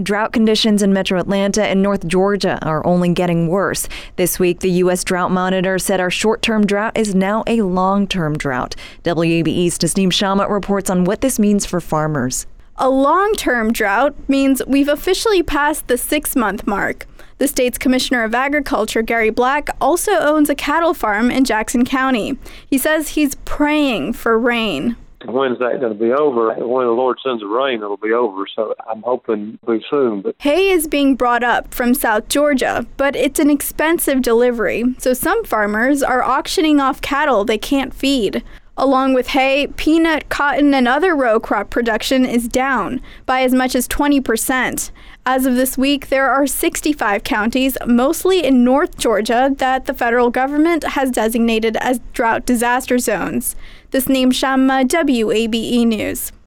Drought conditions in metro Atlanta and North Georgia are only getting worse. This week, the U.S. Drought Monitor said our short-term drought is now a long-term drought. WABE's Tasneem Shamma reports on what this means for farmers. A long-term drought means we've officially passed the 6-month mark. The state's Commissioner of Agriculture, Gary Black, also owns a cattle farm in Jackson County. He says he's praying for rain. When's that going to be over? When the Lord sends the rain, it'll be over, so I'm hoping it'll be soon. But hay is being brought up from South Georgia, but it's an expensive delivery, so some farmers are auctioning off cattle they can't feed. Along with hay, peanut, cotton, and other row crop production is down by as much as 20%. As of this week, there are 65 counties, mostly in North Georgia, that the federal government has designated as drought disaster zones. Tasneem Shamma, WABE News.